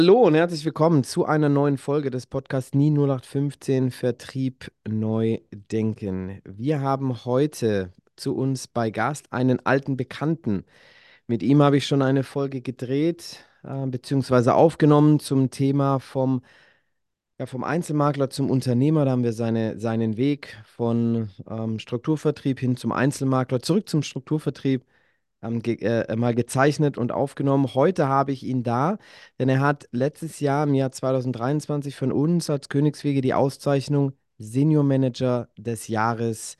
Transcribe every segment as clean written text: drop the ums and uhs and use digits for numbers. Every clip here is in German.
Hallo und herzlich willkommen zu einer neuen Folge des Podcasts Nie 0815 Vertrieb neu denken. Wir haben heute zu uns bei Gast einen alten Bekannten. Mit ihm habe ich schon eine Folge gedreht, beziehungsweise aufgenommen zum Thema vom Einzelmakler zum Unternehmer. Da haben wir seinen Weg von Strukturvertrieb hin zum Einzelmakler, zurück zum Strukturvertrieb mal gezeichnet und aufgenommen. Heute habe ich ihn da, denn er hat letztes Jahr im Jahr 2023 von uns als Königswege die Auszeichnung Senior Manager des Jahres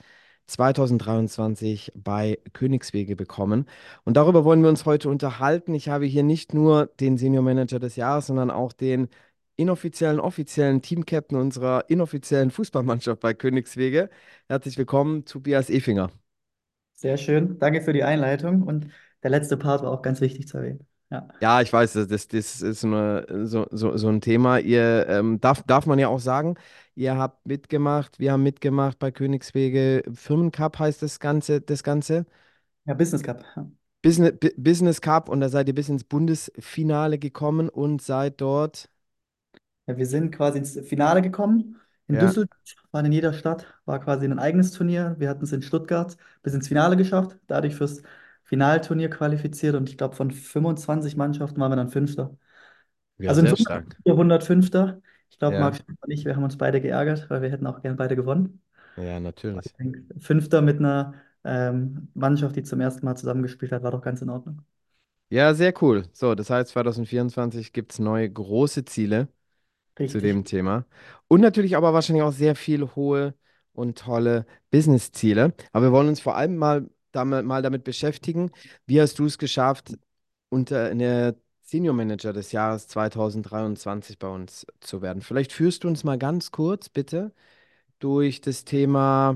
2023 bei Königswege bekommen. Und darüber wollen wir uns heute unterhalten. Ich habe hier nicht nur den Senior Manager des Jahres, sondern auch den inoffiziellen, offiziellen Teamcaptain unserer inoffiziellen Fußballmannschaft bei Königswege. Herzlich willkommen, Tobias Efinger. Sehr schön. Danke für die Einleitung. Und der letzte Part war auch ganz wichtig zu erwähnen. Ja, Ja, ich weiß, das ist so ein Thema. Ihr darf man ja auch sagen, ihr habt mitgemacht, wir haben mitgemacht bei Königswege. Firmencup heißt das Ganze. ja, Business Cup. Ja. Business Cup und da seid ihr bis ins Bundesfinale gekommen und seid dort. Ja, wir sind quasi ins Finale gekommen. In Ja, Düsseldorf, waren in jeder Stadt, war quasi ein eigenes Turnier. Wir hatten es in Stuttgart bis ins Finale geschafft, dadurch fürs Finalturnier qualifiziert und ich glaube, von 25 Mannschaften waren wir dann Fünfter. ja, Also in sehr Summe stark. 105. Ich glaube, Ja, Marc und ich, wir haben uns beide geärgert, weil wir hätten auch gern beide gewonnen. ja, Aber ich natürlich. denke, Fünfter mit einer Mannschaft, die zum ersten Mal zusammengespielt hat, war doch ganz in Ordnung. Ja, sehr cool. So, das heißt, 2024 gibt es neue große Ziele zu Richtig. dem Thema. Und natürlich aber wahrscheinlich auch sehr viele hohe und tolle Business-Ziele. Aber wir wollen uns vor allem mal damit beschäftigen, wie hast du es geschafft, unter eine Senior Manager des Jahres 2023 bei uns zu werden? Vielleicht führst du uns mal ganz kurz, bitte, durch das Thema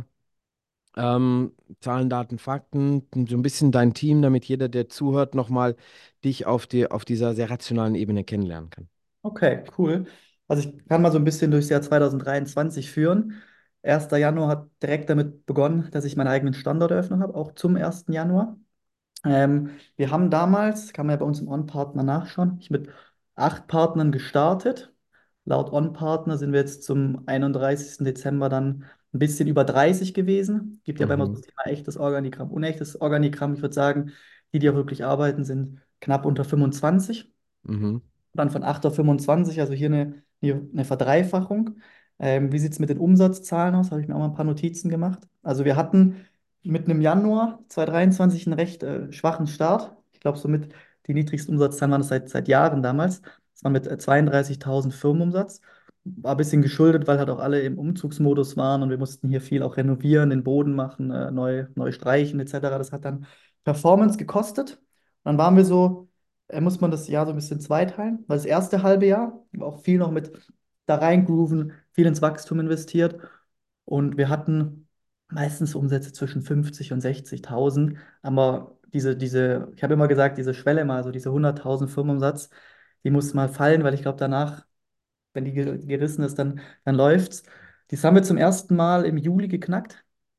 Zahlen, Daten, Fakten, so ein bisschen dein Team, damit jeder, der zuhört, nochmal dich auf dieser sehr rationalen Ebene kennenlernen kann. Okay, cool. Also ich kann mal so ein bisschen durchs Jahr 2023 führen. 1. Januar hat direkt damit begonnen, dass ich meinen eigenen Standort eröffnet habe, auch zum 1. Januar. Wir haben damals, kann man ja bei uns im On-Partner nachschauen, ich mit 8 Partnern gestartet. Laut On-Partner sind wir jetzt zum 31. Dezember dann ein bisschen über 30 gewesen. Gibt ja immer so Mhm. das Thema echtes Organigramm, unechtes Organigramm. Ich würde sagen, die auch wirklich arbeiten, sind knapp unter 25. Mhm. Dann von 8 auf 25, also hier eine Verdreifachung. Wie sieht es mit den Umsatzzahlen aus? Habe ich mir auch mal ein paar Notizen gemacht. Also wir hatten mit einem Januar 2023 einen recht schwachen Start. Ich glaube, somit die niedrigsten Umsatzzahlen waren es seit Jahren damals. Das war mit 32.000 Firmenumsatz. War ein bisschen geschuldet, weil halt auch alle im Umzugsmodus waren und wir mussten hier viel auch renovieren, den Boden machen, neu streichen etc. Das hat dann Performance gekostet. Dann waren wir so, muss man das Jahr so ein bisschen zweiteilen, weil das erste halbe Jahr war auch viel noch mit da reingrooven, viel ins Wachstum investiert und wir hatten meistens Umsätze zwischen 50 und 60.000, aber ich habe immer gesagt, diese Schwelle mal, so diese 100.000 Firmenumsatz, die muss mal fallen, weil ich glaube danach, wenn die gerissen ist, dann läuft's. Das haben wir zum ersten Mal im Juli geknackt,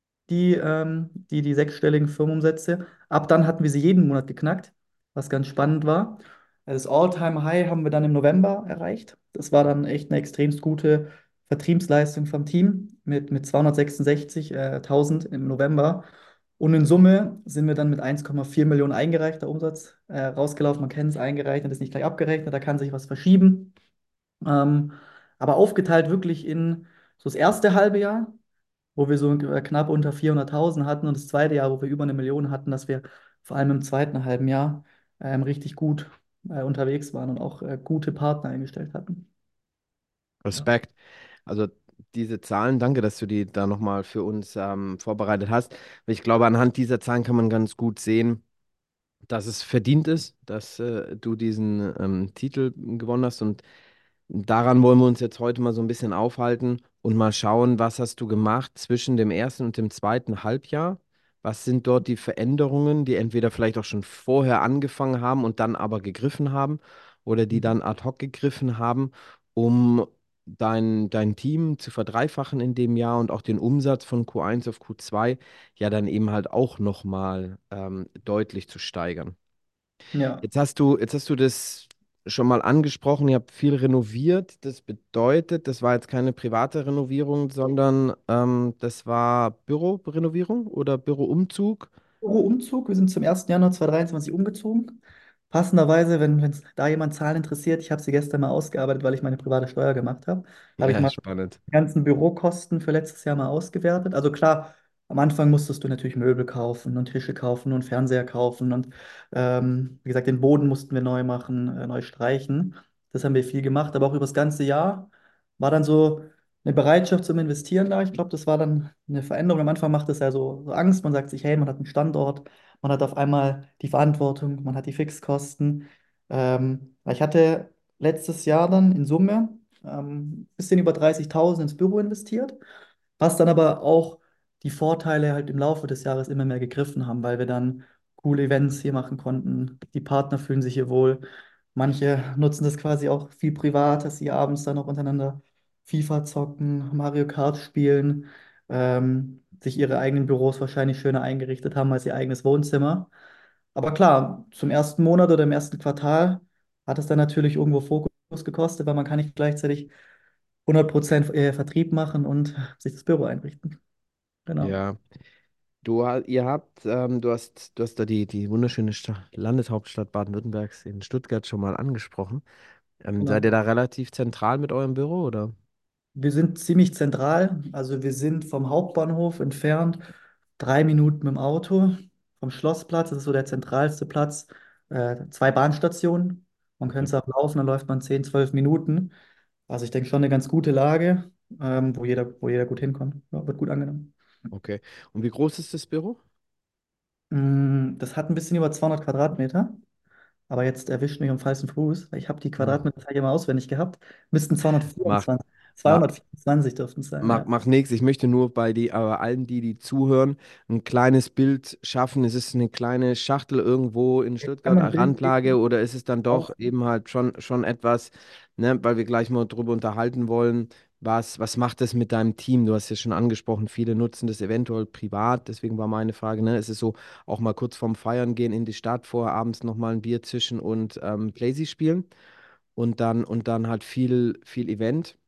die sechsstelligen Firmenumsätze. Ab dann hatten wir sie jeden Monat geknackt, was ganz spannend war. Das All-Time-High haben wir dann im November erreicht. Das war dann echt eine extremst gute Vertriebsleistung vom Team mit 266.000 im November. Und in Summe sind wir dann mit 1,4 Millionen eingereichter Umsatz rausgelaufen. Man kennt es, eingerechnet, ist nicht gleich abgerechnet, da kann sich was verschieben. Ähm, aber aufgeteilt wirklich in so das erste halbe Jahr, wo wir so knapp unter 400.000 hatten und das zweite Jahr, wo wir über 1 Million hatten, dass wir vor allem im zweiten halben Jahr richtig gut unterwegs waren und auch gute Partner eingestellt hatten. Ja. Respekt. Also diese Zahlen, danke, dass du die da nochmal für uns vorbereitet hast. Ich glaube, anhand dieser Zahlen kann man ganz gut sehen, dass es verdient ist, dass du diesen Titel gewonnen hast. Und daran wollen wir uns jetzt heute mal so ein bisschen aufhalten und mal schauen, was hast du gemacht zwischen dem ersten und dem zweiten Halbjahr? Was sind dort die Veränderungen, die entweder vielleicht auch schon vorher angefangen haben und dann aber gegriffen haben oder die dann ad hoc gegriffen haben, um dein Team zu verdreifachen in dem Jahr und auch den Umsatz von Q1 auf Q2 ja dann eben halt auch nochmal deutlich zu steigern. Ja. Jetzt hast du das. schon mal angesprochen, ihr habt viel renoviert. Das bedeutet, das war jetzt keine private Renovierung, sondern das war Bürorenovierung oder Büroumzug? Umzug. Wir sind zum 1. Januar 2023 umgezogen. Passenderweise, wenn es da jemand Zahlen interessiert, ich habe sie gestern mal ausgearbeitet, weil ich meine private Steuer gemacht habe, habe ich Ja, mal spannend. die ganzen Bürokosten für letztes Jahr mal ausgewertet. Also klar, am Anfang musstest du natürlich Möbel kaufen und Tische kaufen und Fernseher kaufen und wie gesagt, den Boden mussten wir neu machen, neu streichen. Das haben wir viel gemacht, aber auch über das ganze Jahr war dann so eine Bereitschaft zum Investieren da. Ich glaube, das war dann eine Veränderung. Am Anfang macht es ja so Angst. Man sagt sich, hey, man hat einen Standort, man hat auf einmal die Verantwortung, man hat die Fixkosten. Ich hatte letztes Jahr dann in Summe ein bisschen über 30.000 ins Büro investiert, was dann aber auch die Vorteile halt im Laufe des Jahres immer mehr gegriffen haben, weil wir dann coole Events hier machen konnten. Die Partner fühlen sich hier wohl. Manche nutzen das quasi auch viel privat, dass sie abends dann auch untereinander FIFA zocken, Mario Kart spielen, sich ihre eigenen Büros wahrscheinlich schöner eingerichtet haben als ihr eigenes Wohnzimmer. Aber klar, zum ersten Monat oder im ersten Quartal hat es dann natürlich irgendwo Fokus gekostet, weil man kann nicht gleichzeitig 100% Vertrieb machen und sich das Büro einrichten. Genau. Ja. Ihr habt, du hast da die wunderschöne Landeshauptstadt Baden-Württembergs in Stuttgart schon mal angesprochen. Seid Genau. ihr da relativ zentral mit eurem Büro, oder? Wir sind ziemlich zentral, also wir sind vom Hauptbahnhof entfernt 3 Minuten mit dem Auto vom Schlossplatz, das ist so der zentralste Platz, 2 Bahnstationen. Man Okay. könnte es auch laufen, dann läuft man 10, 12 Minuten. Also ich denke schon eine ganz gute Lage, wo jeder gut hinkommt. Ja, wird gut angenommen. Okay. Und wie groß ist das Büro? Das hat ein bisschen über 200 Quadratmeter, aber jetzt erwischt mich am falschen Fuß, weil ich habe die Hm. Quadratmeter immer auswendig gehabt. Müssten Macht, 224, ma, 224 dürften es sein, ja. Macht nichts. Ich möchte nur aber allen, die zuhören, ein kleines Bild schaffen. Ist es eine kleine Schachtel irgendwo in Ich kann Stuttgart, mal eine ein Bild Randlage, schicken. oder ist es dann doch eben halt schon etwas, ne, weil wir gleich mal drüber unterhalten wollen, was macht das mit deinem Team? Du hast ja schon angesprochen, viele nutzen das eventuell privat. Deswegen war meine Frage, ne, ist es so, auch mal kurz vorm Feiern gehen in die Stadt, vorher abends nochmal ein Bier zischen und Playsee spielen und dann halt viel Event.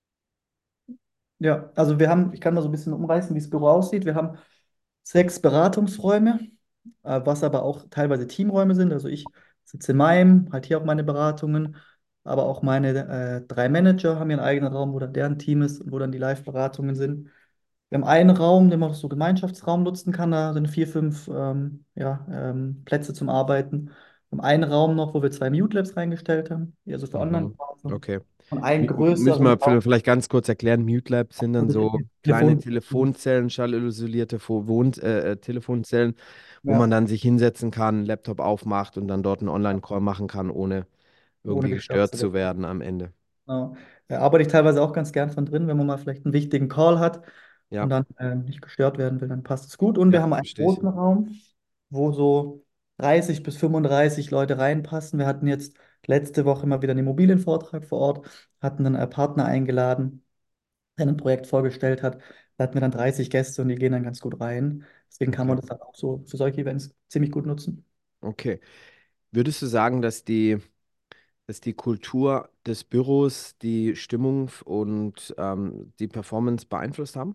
Ja, also ich kann mal so ein bisschen umreißen, wie das Büro aussieht. Wir haben 6 Beratungsräume, was aber auch teilweise Teamräume sind. Also ich sitze in meinem, halt hier auch meine Beratungen, aber auch meine 3 Manager haben ihren eigenen Raum, wo dann deren Team ist und wo dann die Live-Beratungen sind. Wir haben einen Raum, den man so Gemeinschaftsraum nutzen kann. Da sind 4, 5 ja, Plätze zum Arbeiten. Wir haben einen Raum noch, wo wir 2 Mute Labs reingestellt haben, also für Mhm. Online-Beratung. Okay. Und einen Müssen größeren wir Raum, vielleicht ganz kurz erklären. Mute Labs sind dann wo wir so kleine Telefon. Telefonzellen, schallisolierte Telefonzellen, wo man Ja. dann sich hinsetzen kann, Laptop aufmacht und dann dort einen Online-Call machen kann, ohne Ohne irgendwie gestört gestört zu zu werden. werden am Ende. Genau. Arbeite ich teilweise auch ganz gern von drin, wenn man mal vielleicht einen wichtigen Call hat und Ja, dann nicht gestört werden will, dann passt es gut. Und wir ja, haben einen verstehe ich. großen Raum, wo so 30 bis 35 Leute reinpassen. Wir hatten jetzt letzte Woche mal wieder einen Immobilienvortrag vor Ort, hatten dann einen Partner eingeladen, der ein Projekt vorgestellt hat. Da hatten wir dann 30 Gäste und die gehen dann ganz gut rein. Deswegen kann man Okay, das dann auch so für solche Events ziemlich gut nutzen. okay. Würdest du sagen, dass die Kultur des Büros die Stimmung und die Performance beeinflusst haben?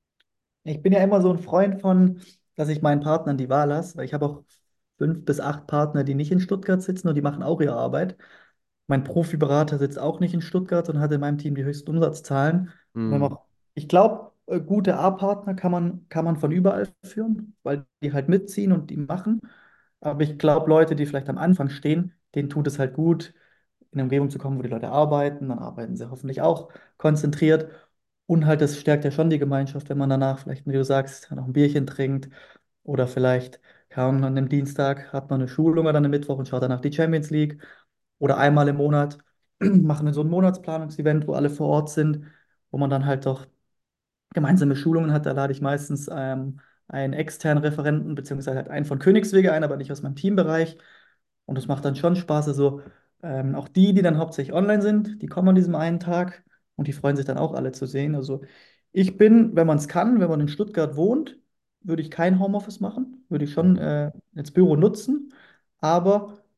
Ich bin ja immer so ein Freund von, dass ich meinen Partnern die Wahl lasse, weil ich habe auch 5 bis 8 Partner, die nicht in Stuttgart sitzen und die machen auch ihre Arbeit. Mein Profiberater sitzt auch nicht in Stuttgart und hat in meinem Team die höchsten Umsatzzahlen. Und wir haben Mhm. auch, ich glaube, gute A-Partner kann man von überall führen, weil die halt mitziehen und die machen. Aber ich glaube, Leute, die vielleicht am Anfang stehen, denen tut es halt gut, in eine Umgebung zu kommen, wo die Leute arbeiten. Dann arbeiten sie hoffentlich auch konzentriert. Und halt, das stärkt ja schon die Gemeinschaft, wenn man danach vielleicht, wie du sagst, noch ein Bierchen trinkt oder vielleicht, keine Ahnung, an einem Dienstag hat man eine Schulung oder am Mittwoch und schaut danach die Champions League. Oder einmal im Monat machen wir so ein Monatsplanungsevent, wo alle vor Ort sind, wo man dann halt doch gemeinsame Schulungen hat. Da lade ich meistens einen externen Referenten, beziehungsweise halt einen von Königswege ein, aber nicht aus meinem Teambereich. Und das macht dann schon Spaß. Also auch die dann hauptsächlich online sind, die kommen an diesem einen Tag und die freuen sich dann auch alle zu sehen. Also ich bin, wenn man es kann, wenn man in Stuttgart wohnt, würde ich kein Homeoffice machen, würde ich schon Mhm. ins Büro nutzen. Aber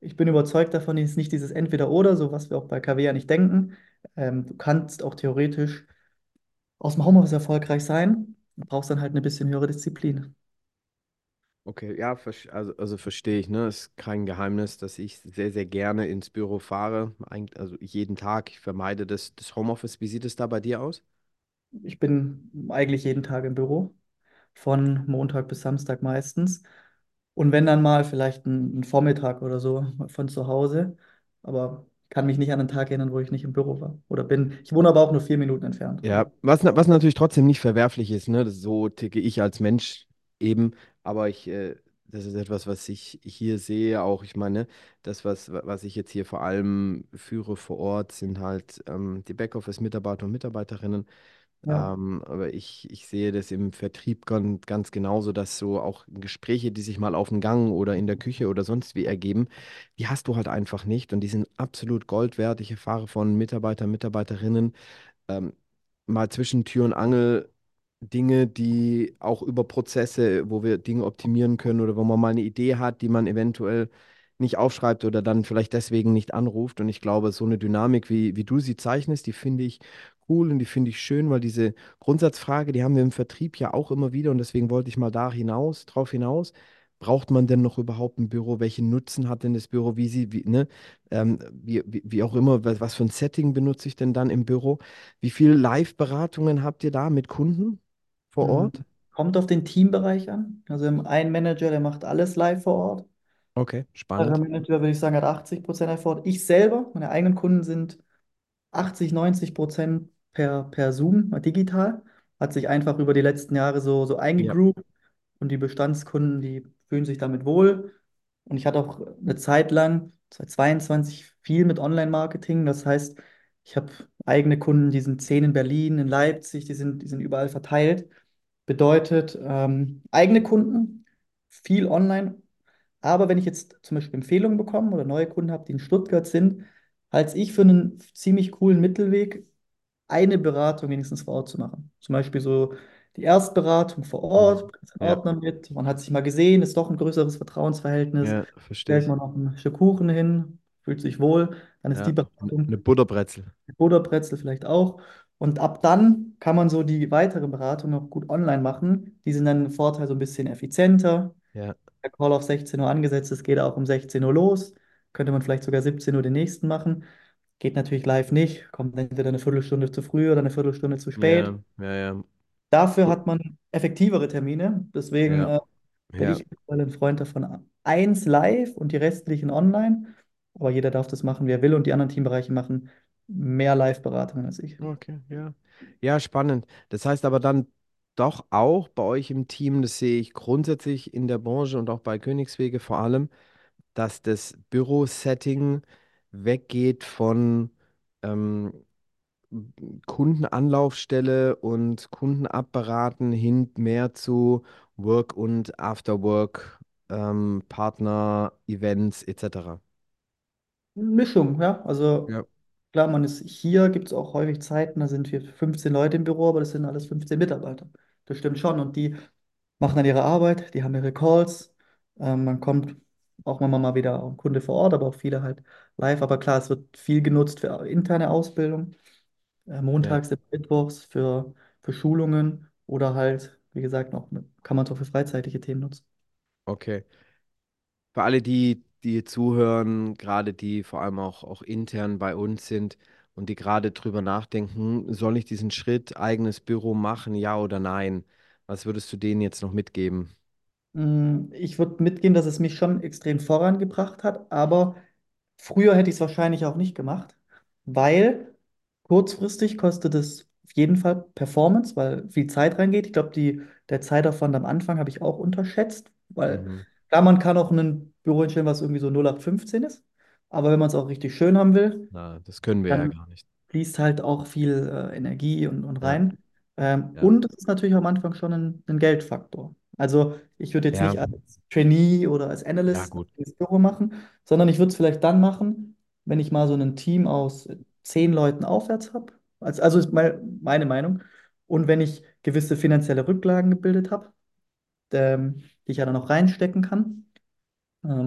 ich bin überzeugt davon, es ist nicht dieses Entweder-Oder, so was wir auch bei KW ja nicht denken. Du kannst auch theoretisch aus dem Homeoffice erfolgreich sein. Du brauchst dann halt eine bisschen höhere Disziplin. Okay, ja, also verstehe ich, ne? Ist kein Geheimnis, dass ich sehr, sehr gerne ins Büro fahre. Eigentlich, also jeden Tag. Ich vermeide das Homeoffice. Wie sieht es da bei dir aus? Ich bin eigentlich jeden Tag im Büro, von Montag bis Samstag meistens. Und wenn dann mal vielleicht ein Vormittag oder so von zu Hause. Aber ich kann mich nicht an einen Tag erinnern, wo ich nicht im Büro war oder bin. Ich wohne aber auch nur 4 Minuten entfernt. Ja, was natürlich trotzdem nicht verwerflich ist, ne? So ticke ich als Mensch eben, aber das ist etwas, was ich hier sehe, auch, ich meine, was ich jetzt hier vor allem führe vor Ort, sind halt die Backoffice-Mitarbeiter und Mitarbeiterinnen. Ja. Aber ich sehe das im Vertrieb ganz genauso, dass so auch Gespräche, die sich mal auf dem Gang oder in der Küche oder sonst wie ergeben, die hast du halt einfach nicht und die sind absolut Gold wert. Ich erfahre von Mitarbeitern, Mitarbeiterinnen, ähm, mal zwischen Tür und Angel Dinge, die auch über Prozesse, wo wir Dinge optimieren können oder wo man mal eine Idee hat, die man eventuell nicht aufschreibt oder dann vielleicht deswegen nicht anruft. Und ich glaube, so eine Dynamik, wie du sie zeichnest, die finde ich cool und die finde ich schön, weil diese Grundsatzfrage, die haben wir im Vertrieb ja auch immer wieder und deswegen wollte ich mal drauf hinaus. Braucht man denn noch überhaupt ein Büro? Welchen Nutzen hat denn das Büro? Ne? Wie auch immer, was für ein Setting benutze ich denn dann im Büro? Wie viele Live-Beratungen habt ihr da mit Kunden vor Mm, Ort? Kommt auf den Teambereich an. Also ein Manager, der macht alles live vor Ort. Okay, Anderer spannend. Manager, würde ich sagen, hat 80% live vor Ort. Ich selber, meine eigenen Kunden sind 80, 90% per Zoom, digital. Hat sich einfach über die letzten Jahre so Ja, eingegroovt und die Bestandskunden, die fühlen sich damit wohl. Und ich hatte auch eine Zeit lang, 2022, viel mit Online-Marketing. Das heißt, ich habe eigene Kunden, die sind 10 in Berlin, in Leipzig, die sind überall verteilt. Bedeutet, eigene Kunden, viel online. Aber wenn ich jetzt zum Beispiel Empfehlungen bekomme oder neue Kunden habe, die in Stuttgart sind, halte ich für einen ziemlich coolen Mittelweg, eine Beratung wenigstens vor Ort zu machen. Zum Beispiel so die Erstberatung vor Ort, mhm. bringt den Ja, Ordner mit, man hat sich mal gesehen, ist doch ein größeres Vertrauensverhältnis, ja, verstehe stellt ich. man noch ein Stück Kuchen hin, fühlt sich wohl, dann ist die Ja, eine Beratung, Butterbrezel. Butterbrezel vielleicht auch. Und ab dann kann man so die weitere Beratung noch gut online machen. Die sind dann im Vorteil so ein bisschen effizienter. Ja, Der Call auf 16 Uhr angesetzt ist, geht auch um 16 Uhr los. Könnte man vielleicht sogar 17 Uhr den nächsten machen. Geht natürlich live nicht, kommt entweder eine Viertelstunde zu früh oder eine Viertelstunde zu spät. ja, ja, ja. Dafür hat man effektivere Termine. Deswegen Ja, bin ja. ich mittlerweile ein Freund davon, eins live und die restlichen online. Aber jeder darf das machen, wie er will. Und die anderen Teambereiche machen mehr Live-Beratungen als ich. Okay, ja. Ja, spannend. Das heißt aber dann doch auch bei euch im Team, das sehe ich grundsätzlich in der Branche und auch bei Königswege vor allem, dass das Bürosetting weggeht von ähm, Kundenanlaufstelle und Kunden abberaten hin mehr zu Work und Afterwork, Partner, Events etc. Mischung, ja. Also Ja, klar, man ist hier, gibt es auch häufig Zeiten, da sind wir 15 Leute im Büro, aber das sind alles 15 Mitarbeiter. Das stimmt schon. Und die machen dann ihre Arbeit, die haben ihre Calls. Man kommt auch mal wieder ein Kunde vor Ort, aber auch viele halt live. Aber klar, es wird viel genutzt für interne Ausbildung, ja, montags und mittwochs für Schulungen oder halt, wie gesagt, noch kann man es auch für freizeitige Themen nutzen. okay. Für alle, die zuhören, gerade die vor allem auch intern bei uns sind und die gerade drüber nachdenken, soll ich diesen Schritt, eigenes Büro machen, ja oder nein? Was würdest du denen jetzt noch mitgeben? Ich würde mitgehen, dass es mich schon extrem vorangebracht hat, aber früher hätte ich es wahrscheinlich auch nicht gemacht, weil kurzfristig kostet es auf jeden Fall Performance, weil viel Zeit reingeht. Ich glaube, der Zeitaufwand am Anfang habe ich auch unterschätzt, weil Mhm. klar, man kann auch ein Büro hinstellen, was irgendwie so 0815 ist, aber wenn man es auch richtig schön haben will, Na, das können wir ja dann gar nicht. fließt halt auch viel Energie und Ja, rein. ja. Und es ist natürlich am Anfang schon ein Geldfaktor. Also ich würde jetzt Ja, nicht als Trainee oder als ja, Analyst gut. das Büro machen, sondern ich würde es vielleicht dann machen, wenn ich mal so ein Team aus 10 Leuten aufwärts habe. Also ist meine Meinung. Und wenn ich gewisse finanzielle Rücklagen gebildet habe, die ich ja dann auch reinstecken kann.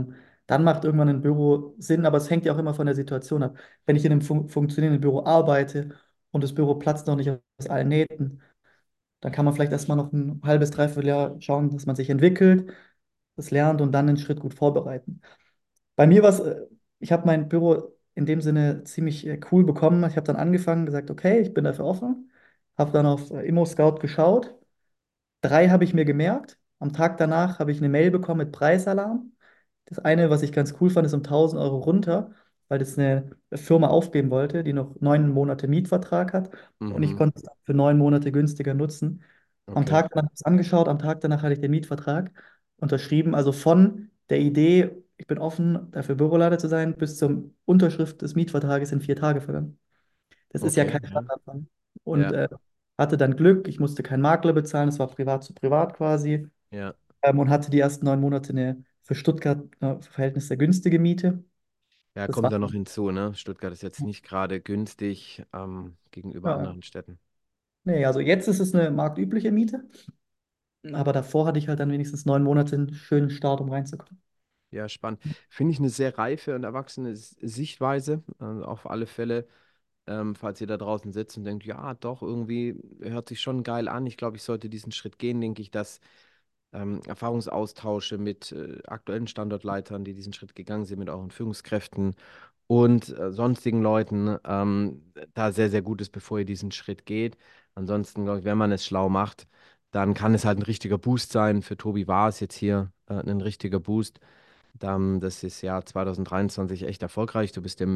dann macht irgendwann ein Büro Sinn, aber es hängt ja auch immer von der Situation ab. Wenn ich in einem funktionierenden Büro arbeite und das Büro platzt noch nicht aus allen Nähten, dann kann man vielleicht erstmal noch ein halbes, dreiviertel Jahr schauen, dass man sich entwickelt, das lernt und dann den Schritt gut vorbereiten. Bei mir war es, ich habe mein Büro in dem Sinne ziemlich cool bekommen. Ich habe dann angefangen, gesagt, okay, ich bin dafür offen, habe dann auf ImmoScout geschaut. Drei habe ich mir gemerkt. Am Tag danach habe ich eine Mail bekommen mit Preisalarm. Das eine, was ich ganz cool fand, ist um 1.000 € runter, weil das eine Firma aufgeben wollte, die noch 9 Monate Mietvertrag hat. Und ich Mhm. konnte es dann für 9 Monate günstiger nutzen. Am Okay. Tag danach habe ich es angeschaut, am Tag danach hatte ich den Mietvertrag unterschrieben. Also von der Idee, ich bin offen, dafür Büroleiter zu sein, bis zur Unterschrift des Mietvertrages sind 4 Tage vergangen. Das ist ja Okay. kein Ja. Standardfall. Und Ja. hatte dann Glück, ich musste keinen Makler bezahlen, es war privat zu privat quasi. Ja. Und hatte die ersten 9 Monate eine für Stuttgart für Verhältnisse günstige Miete. Ja, Das kommt war, da noch hinzu, ne? Stuttgart ist jetzt nicht gerade günstig gegenüber ja, anderen Städten. nee, also jetzt ist es eine marktübliche Miete, aber davor hatte ich halt dann wenigstens 9 Monate einen schönen Start, um reinzukommen. Ja, spannend. Finde ich eine sehr reife und erwachsene Sichtweise. Auf alle Fälle, falls ihr da draußen sitzt und denkt, ja, doch, irgendwie hört sich schon geil an. Ich glaube, ich sollte diesen Schritt gehen, denke ich, dass Erfahrungsaustausche mit aktuellen Standortleitern, die diesen Schritt gegangen sind, mit euren Führungskräften und sonstigen Leuten, da sehr, sehr gut ist, bevor ihr diesen Schritt geht. Ansonsten, glaube ich, wenn man es schlau macht, dann kann es halt ein richtiger Boost sein. Für Tobi war es jetzt hier ein richtiger Boost. Das ist Jahr 2023 echt erfolgreich. Du bist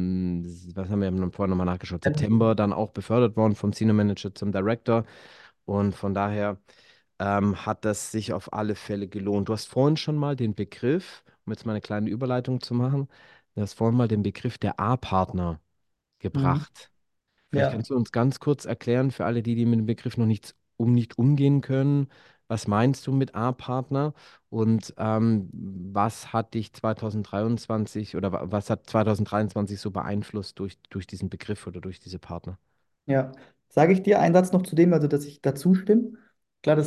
was haben wir vorhin nochmal nachgeschaut, September dann auch befördert worden vom Senior Manager zum Director. Und von daher hat das sich auf alle Fälle gelohnt. Du hast vorhin schon mal den Begriff, um jetzt mal eine kleine Überleitung zu machen, du hast vorhin mal den Begriff der A-Partner Mhm. gebracht. Vielleicht Ja, kannst du uns ganz kurz erklären, für alle, die mit dem Begriff noch nicht umgehen können, was meinst du mit A-Partner und was hat dich 2023 oder was hat 2023 so beeinflusst durch diesen Begriff oder durch diese Partner? ja. Sage ich dir einen Satz noch zu dem, also dass ich dazu stimme. Klar,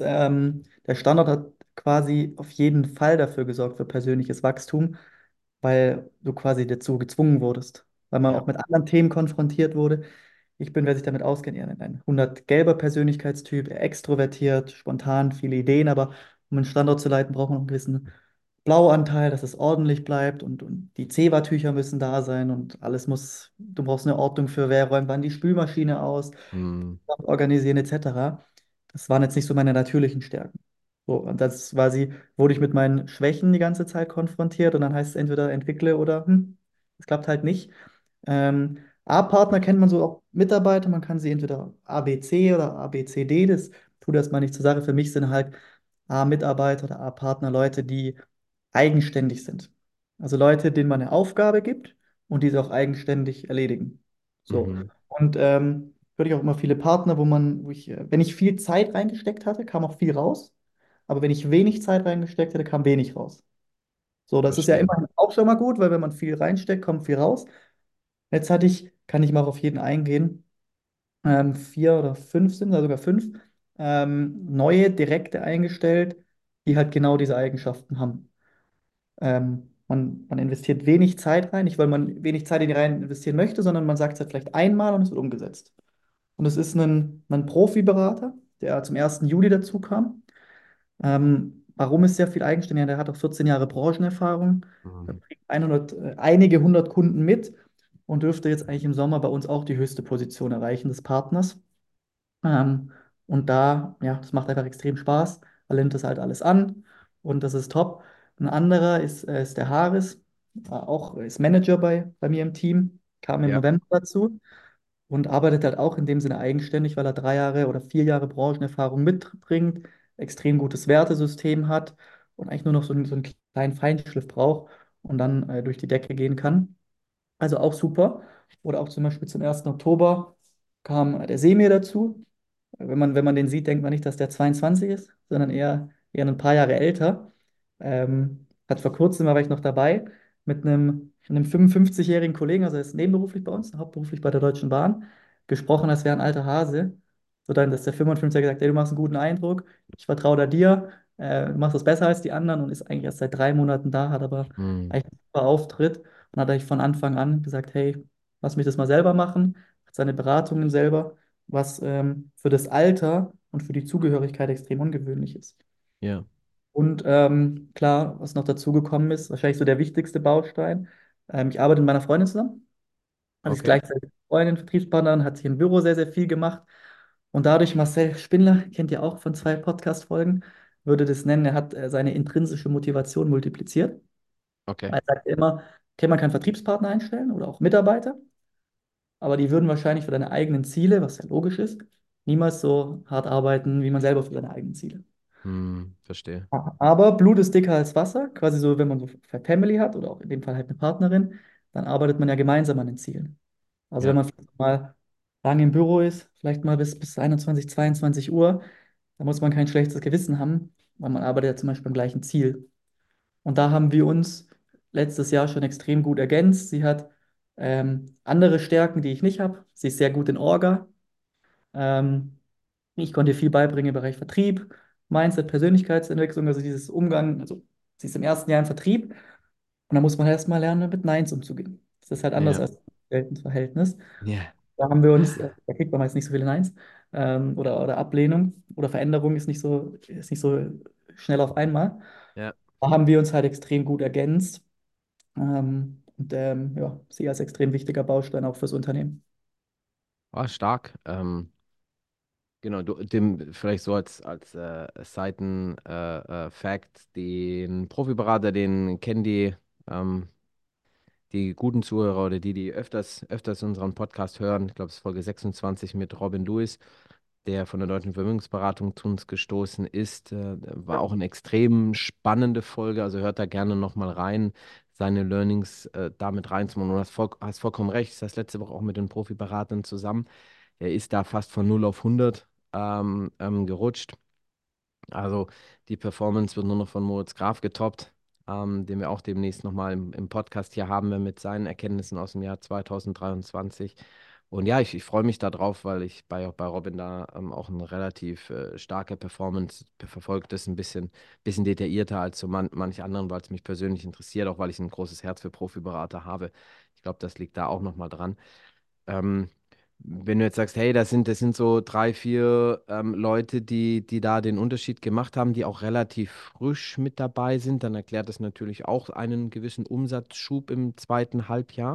der Standort hat quasi auf jeden Fall dafür gesorgt für persönliches Wachstum, weil du quasi dazu gezwungen wurdest, weil man Ja. auch mit anderen Themen konfrontiert wurde. Ich bin, wer sich damit auskennt, eher ein 100 gelber Persönlichkeitstyp, eher extrovertiert, spontan, viele Ideen, aber um einen Standort zu leiten, braucht man noch einen gewissen Blauanteil, dass es ordentlich bleibt und die Zewa-Tücher müssen da sein und alles muss, du brauchst eine Ordnung für wer räumt wann die Spülmaschine aus, Hm. organisieren etc. Das waren jetzt nicht so meine natürlichen Stärken. So, und das quasi, wurde ich mit meinen Schwächen die ganze Zeit konfrontiert und dann heißt es entweder entwickle oder es klappt halt nicht. A-Partner kennt man so auch Mitarbeiter, man kann sie entweder ABC oder ABCD, das tut erstmal nicht zur Sache. Für mich sind halt A-Mitarbeiter oder A-Partner Leute, die eigenständig sind. Also Leute, denen man eine Aufgabe gibt und diese auch eigenständig erledigen. So. Mhm. Und würde ich auch immer viele Partner, wenn ich viel Zeit reingesteckt hatte, kam auch viel raus. Aber wenn ich wenig Zeit reingesteckt hätte, kam wenig raus. So, das ist ja Verstehe. immerhin auch schon mal gut, weil wenn man viel reinsteckt, kommt viel raus. Jetzt kann ich mal auf jeden eingehen, 4 oder 5 sind, oder sogar 5, neue Direkte eingestellt, die halt genau diese Eigenschaften haben. Man investiert wenig Zeit rein, nicht weil man wenig Zeit in die rein investieren möchte, sondern man sagt es halt vielleicht einmal und es wird umgesetzt. Und es ist ein Profi-Berater, der zum 1. Juli dazu kam. Warum ist sehr viel eigenständiger? Der hat auch 14 Jahre Branchenerfahrung, Mhm. bringt einige hundert Kunden mit und dürfte jetzt eigentlich im Sommer bei uns auch die höchste Position erreichen des Partners. Und ja, das macht einfach extrem Spaß. Er nimmt das halt alles an und das ist top. Ein anderer ist der Haris, auch ist Manager bei mir im Team, kam im Ja. November dazu und arbeitet halt auch in dem Sinne eigenständig, weil er 3 Jahre oder 4 Jahre Branchenerfahrung mitbringt, extrem gutes Wertesystem hat und eigentlich nur noch so einen kleinen Feinschliff braucht und dann durch die Decke gehen kann. Also auch super. Oder auch zum Beispiel zum 1. Oktober kam der Semir dazu. Wenn man den sieht, denkt man nicht, dass der 22 ist, sondern eher ein paar Jahre älter. Hat vor kurzem, war ich noch dabei, mit einem 55-jährigen Kollegen, also er ist nebenberuflich bei uns, hauptberuflich bei der Deutschen Bahn, gesprochen, als wäre ein alter Hase. So dann, dass der 55er gesagt hat, hey, du machst einen guten Eindruck, ich vertraue da dir, du machst das besser als die anderen und ist eigentlich erst seit 3 Monaten da, hat aber Hm. eigentlich einen super Auftritt und hat eigentlich von Anfang an gesagt, hey, lass mich das mal selber machen, hat seine Beratungen selber, was für das Alter und für die Zugehörigkeit extrem ungewöhnlich ist. Ja, Und klar, was noch dazu gekommen ist, wahrscheinlich so der wichtigste Baustein. Ich arbeite mit meiner Freundin zusammen. Also sie ist okay, gleichzeitig Freundin, Vertriebspartnerin, hat sich im Büro sehr, sehr viel gemacht. Und dadurch, Marcel Spindler, kennt ihr auch von 2 Podcast-Folgen, würde das nennen, er hat seine intrinsische Motivation multipliziert. okay. Er sagt immer, okay, man kann Vertriebspartner einstellen oder auch Mitarbeiter, aber die würden wahrscheinlich für deine eigenen Ziele, was ja logisch ist, niemals so hart arbeiten wie man selber für seine eigenen Ziele. Hm, verstehe. Aber Blut ist dicker als Wasser, quasi so, wenn man so Family hat oder auch in dem Fall halt eine Partnerin, dann arbeitet man ja gemeinsam an den Zielen. Also wenn Ja, man vielleicht mal lange im Büro ist, vielleicht mal bis 21, 22 Uhr, dann muss man kein schlechtes Gewissen haben, weil man arbeitet ja zum Beispiel am gleichen Ziel. Und da haben wir uns letztes Jahr schon extrem gut ergänzt. Sie hat andere Stärken, die ich nicht habe. Sie ist sehr gut in Orga. Ähm, Ich konnte ihr viel beibringen im Bereich Vertrieb, Mindset, Persönlichkeitsentwicklung, also dieses Umgang. Also sie ist im ersten Jahr im Vertrieb und da muss man erst mal lernen, mit Neins umzugehen. Das ist halt anders ja, als ein Verhältnis. ja, Da haben wir uns, da kriegt man meist nicht so viele Neins oder Ablehnung oder Veränderung ist nicht so schnell auf einmal. ja. Da haben wir uns halt extrem gut ergänzt und ja, sie als extrem wichtiger Baustein auch fürs Unternehmen. War stark. Genau, dem vielleicht so als Seiten-Fact, den Profiberater, den kennen die guten Zuhörer oder die öfters unseren Podcast hören. Ich glaube, es ist Folge 26 mit Robin Lewis, der von der Deutschen Vermögensberatung zu uns gestoßen ist. War auch eine extrem spannende Folge, also hört da gerne nochmal rein, seine Learnings damit reinzumachen. Du hast vollkommen recht, das heißt letzte Woche auch mit den Profiberatern zusammen. Er ist da fast von 0 auf 100 gerutscht. Also die Performance wird nur noch von Moritz Graf getoppt, den wir auch demnächst nochmal im Podcast hier haben, mit seinen Erkenntnissen aus dem Jahr 2023. Und ja, ich freue mich darauf, weil ich bei Robin da auch eine relativ starke Performance verfolgt ist, ein bisschen detaillierter als so manch anderen, weil es mich persönlich interessiert, auch weil ich ein großes Herz für Profiberater habe. Ich glaube, das liegt da auch nochmal dran. Ähm, Wenn du jetzt sagst, hey, das sind so 3, 4 Leute, die da den Unterschied gemacht haben, die auch relativ frisch mit dabei sind, dann erklärt das natürlich auch einen gewissen Umsatzschub im zweiten Halbjahr.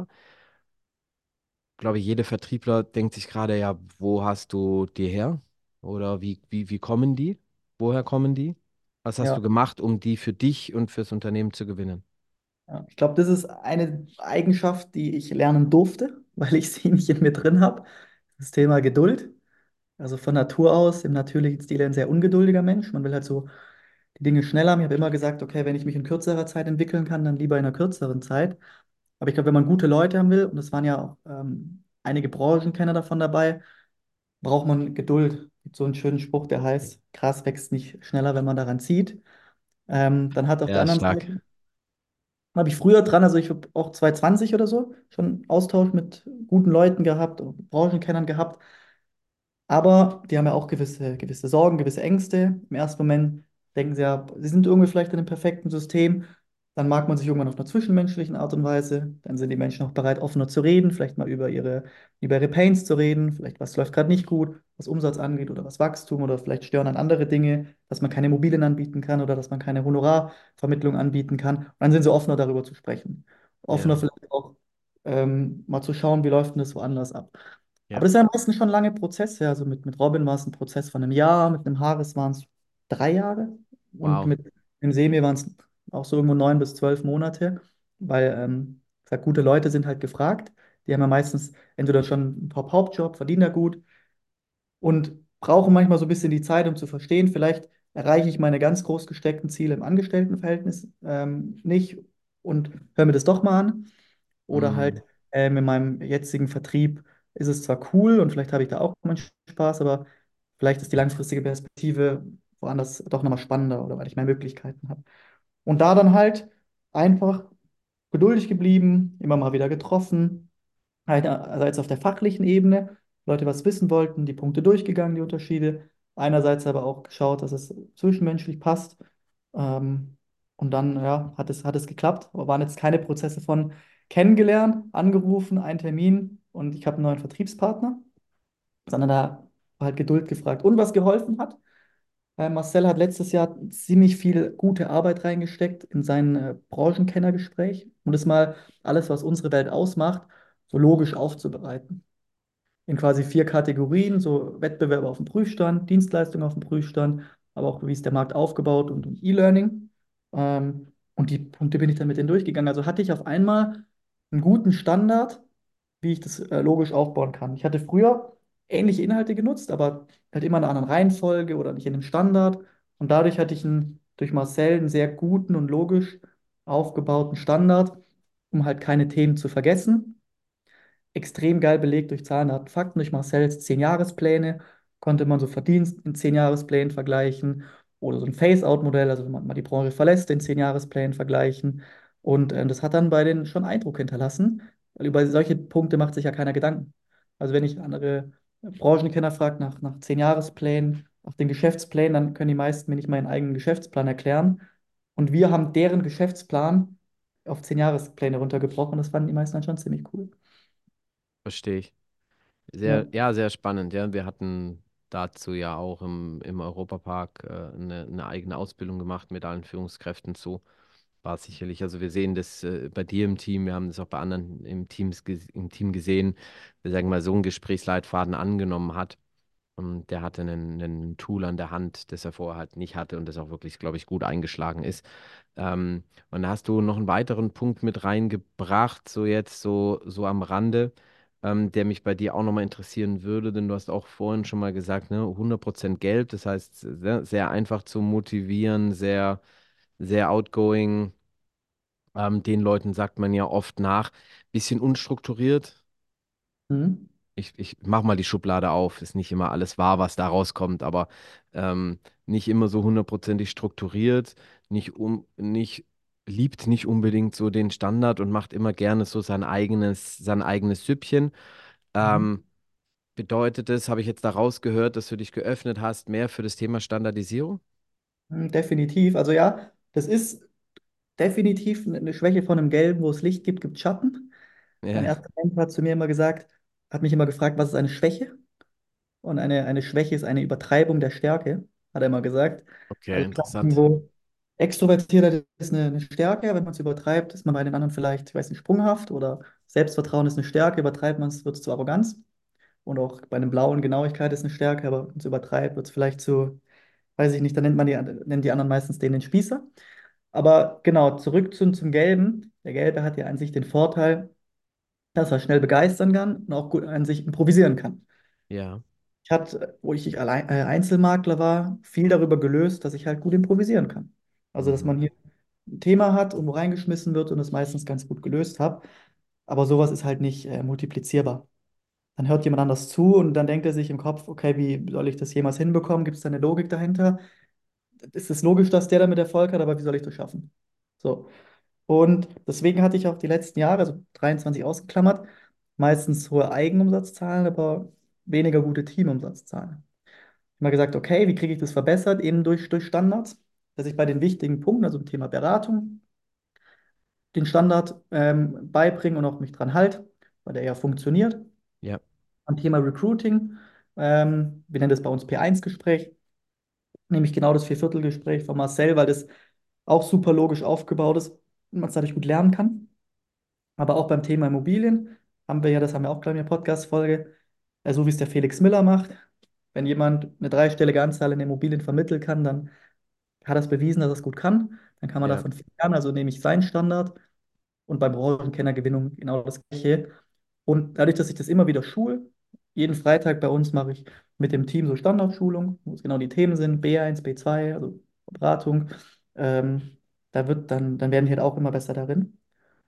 Ich glaube, jeder Vertriebler denkt sich gerade, ja, wo hast du die her? Oder wie kommen die? Woher kommen die? Was hast Ja. du gemacht, um die für dich und fürs Unternehmen zu gewinnen? Ja, ich glaube, das ist eine Eigenschaft, die ich lernen durfte, weil ich sie nicht in mir drin habe. Das Thema Geduld. Also von Natur aus, im natürlichen Stil ein sehr ungeduldiger Mensch. Man will halt so die Dinge schneller haben. Ich habe immer gesagt, okay, wenn ich mich in kürzerer Zeit entwickeln kann, dann lieber in einer kürzeren Zeit. Aber ich glaube, wenn man gute Leute haben will, und es waren ja auch einige Branchenkenner davon dabei, braucht man Geduld. Es gibt so einen schönen Spruch, der heißt, Gras wächst nicht schneller, wenn man daran zieht. Dann hat auf der Ja, anderen stark. Seite habe ich früher dran, also ich habe auch 2020 oder so schon Austausch mit guten Leuten gehabt, Branchenkennern gehabt. Aber die haben ja auch gewisse Sorgen, gewisse Ängste. Im ersten Moment denken sie ja, sie sind irgendwie vielleicht in einem perfekten System. Dann mag man sich irgendwann auf einer zwischenmenschlichen Art und Weise. Dann sind die Menschen auch bereit, offener zu reden, vielleicht mal über ihre Pains zu reden, vielleicht was läuft gerade nicht gut, was Umsatz angeht oder was Wachstum oder vielleicht stören an andere Dinge, dass man keine Immobilien anbieten kann oder dass man keine Honorarvermittlung anbieten kann. Und dann sind sie offener darüber zu sprechen. Offener Ja, vielleicht auch mal zu schauen, wie läuft denn das woanders ab. ja. Aber das ist ja meistens schon lange Prozesse. Also mit Robin war es ein Prozess von einem Jahr, mit einem Haares waren es 3 Jahre und Wow. mit dem Semir waren es auch so irgendwo 9 bis 12 Monate, weil ich sag, gute Leute sind halt gefragt. Die haben ja meistens entweder schon einen Top-Hauptjob, verdienen da gut und brauchen manchmal so ein bisschen die Zeit, um zu verstehen, vielleicht erreiche ich meine ganz groß gesteckten Ziele im Angestelltenverhältnis nicht und höre mir das doch mal an. Oder Mm, halt in meinem jetzigen Vertrieb ist es zwar cool und vielleicht habe ich da auch meinen Spaß, aber vielleicht ist die langfristige Perspektive woanders doch nochmal spannender oder weil ich mehr Möglichkeiten habe. Und da dann halt einfach geduldig geblieben, immer mal wieder getroffen, einerseits auf der fachlichen Ebene, Leute was wissen wollten, die Punkte durchgegangen, die Unterschiede, einerseits aber auch geschaut, dass es zwischenmenschlich passt. Ähm, und dann, ja, hat es geklappt, aber waren jetzt keine Prozesse von kennengelernt, angerufen, ein Termin und ich habe einen neuen Vertriebspartner, sondern da war halt Geduld gefragt. Und was geholfen hat, Marcel hat letztes Jahr ziemlich viel gute Arbeit reingesteckt in sein Branchenkennergespräch, um das mal alles, was unsere Welt ausmacht, so logisch aufzubereiten in quasi 4 Kategorien, so Wettbewerbe auf dem Prüfstand, Dienstleistungen auf dem Prüfstand, aber auch wie ist der Markt aufgebaut und E-Learning. Und die Punkte bin ich dann mit denen durchgegangen. Also hatte ich auf einmal einen guten Standard, wie ich das logisch aufbauen kann. Ich hatte früher ähnliche Inhalte genutzt, aber halt immer in einer anderen Reihenfolge oder nicht in einem Standard. Und dadurch hatte ich durch Marcel einen sehr guten und logisch aufgebauten Standard, um halt keine Themen zu vergessen, extrem geil belegt durch Zahlen, Daten, Fakten, durch Marcells 10-Jahrespläne, konnte man so Verdienst in 10-Jahresplänen vergleichen oder so ein Phase-out-Modell, also wenn man mal die Branche verlässt, in 10-Jahresplänen vergleichen. Und das hat dann bei denen schon Eindruck hinterlassen, weil über solche Punkte macht sich ja keiner Gedanken. Also wenn ich andere Branchenkenner frage nach 10-Jahresplänen, nach den Geschäftsplänen, dann können die meisten mir nicht mal ihren eigenen Geschäftsplan erklären. Und wir haben deren Geschäftsplan auf 10-Jahrespläne runtergebrochen. Das fanden die meisten dann schon ziemlich cool. Verstehe ich. Ja. Ja, sehr spannend. Ja, wir hatten dazu ja auch im Europapark eine eigene Ausbildung gemacht mit allen Führungskräften zu. War sicherlich, also wir sehen das bei dir im Team, wir haben das auch bei anderen im Team gesehen, wir sagen mal, so einen Gesprächsleitfaden angenommen hat. Und der hatte einen Tool an der Hand, das er vorher halt nicht hatte und das auch wirklich, glaube ich, gut eingeschlagen ist. Und da hast du noch einen weiteren Punkt mit reingebracht, so jetzt so am Rande, der mich bei dir auch nochmal interessieren würde, denn du hast auch vorhin schon mal gesagt, ne, 100% Geld, das heißt sehr einfach zu motivieren, sehr outgoing. Den Leuten sagt man ja oft nach, bisschen unstrukturiert. Mhm. Ich mache mal die Schublade auf, ist nicht immer alles wahr, was da rauskommt, aber nicht immer so hundertprozentig strukturiert, liebt nicht unbedingt so den Standard und macht immer gerne so sein eigenes Süppchen. Mhm. Ähm, Bedeutet es, habe ich jetzt daraus gehört, dass du dich geöffnet hast, mehr für das Thema Standardisierung? Definitiv. Also ja, das ist definitiv eine Schwäche von einem Gelben, wo es Licht gibt, gibt Schatten. Mein Ja, erster Mentor hat zu mir immer gesagt, hat mich immer gefragt, was ist eine Schwäche? Und eine Schwäche ist eine Übertreibung der Stärke, hat er immer gesagt. okay, Also klar, interessant. irgendwo Extrovertiertheit ist eine Stärke, wenn man es übertreibt, ist man bei den anderen vielleicht, ich weiß nicht, sprunghaft oder Selbstvertrauen ist eine Stärke, übertreibt man es, wird es zu Arroganz. Und auch bei einem Blauen Genauigkeit ist eine Stärke, aber wenn man es übertreibt, wird es vielleicht zu, weiß ich nicht, dann nennen die anderen meistens den Spießer. Aber genau, zurück zum Gelben. Der Gelbe hat ja an sich den Vorteil, dass er schnell begeistern kann und auch gut an sich improvisieren kann. Ja. Ich hatte, wo ich Einzelmakler war, viel darüber gelöst, dass ich halt gut improvisieren kann. Also, dass Mhm. man hier ein Thema hat und wo reingeschmissen wird und es meistens ganz gut gelöst habe. Aber sowas ist halt nicht multiplizierbar. Dann hört jemand anders zu und dann denkt er sich im Kopf, okay, wie soll ich das jemals hinbekommen? Gibt es da eine Logik dahinter? Es ist logisch, dass der damit Erfolg hat, aber wie soll ich das schaffen? So. Und deswegen hatte ich auch die letzten Jahre, also 23 ausgeklammert, meistens hohe Eigenumsatzzahlen, aber weniger gute Teamumsatzzahlen. Ich habe mal gesagt, okay, wie kriege ich das verbessert? Eben durch Standards, dass ich bei den wichtigen Punkten, also im Thema Beratung, den Standard beibringe und auch mich dran halte, weil der ja funktioniert. Ja, Am Thema Recruiting, wir nennen das bei uns P1-Gespräch, nämlich genau das Vierviertelgespräch von Marcel, weil das auch super logisch aufgebaut ist und man es dadurch gut lernen kann. Aber auch beim Thema Immobilien haben wir ja, das haben wir auch, glaube ich, in der Podcast-Folge, so wie es der Felix Miller macht. Wenn jemand eine dreistellige Anzahl in Immobilien vermitteln kann, dann hat er es bewiesen, dass er es gut kann. Dann kann man ja, davon viel lernen. Also nehme ich seinen Standard und bei Branchenkennergewinnung genau das Gleiche. Und dadurch, dass ich das immer wieder schule, jeden Freitag bei uns mache ich mit dem Team so Standardschulung, wo es genau die Themen sind, B1, B2, also Beratung. Ähm, dann werden die halt auch immer besser darin,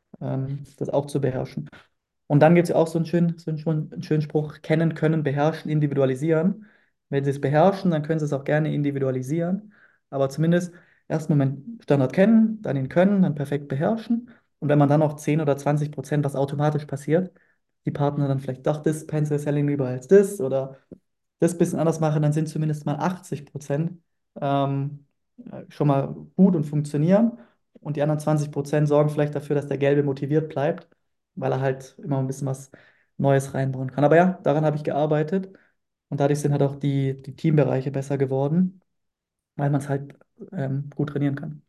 das auch zu beherrschen. Und dann gibt es ja auch einen schönen Spruch, kennen, können, beherrschen, individualisieren. Wenn Sie es beherrschen, dann können Sie es auch gerne individualisieren. Aber zumindest erstmal meinen Standard kennen, dann ihn können, dann perfekt beherrschen. Und wenn man dann noch 10 oder 20%, was automatisch passiert, die Partner dann vielleicht doch das Pencil Selling lieber als das oder das bisschen anders machen, dann sind zumindest mal 80% ähm, schon mal gut und funktionieren. Und die anderen 20% sorgen vielleicht dafür, dass der Gelbe motiviert bleibt, weil er halt immer ein bisschen was Neues reinbauen kann. Aber ja, daran habe ich gearbeitet. Und dadurch sind halt auch die Teambereiche besser geworden, weil man es halt gut trainieren kann.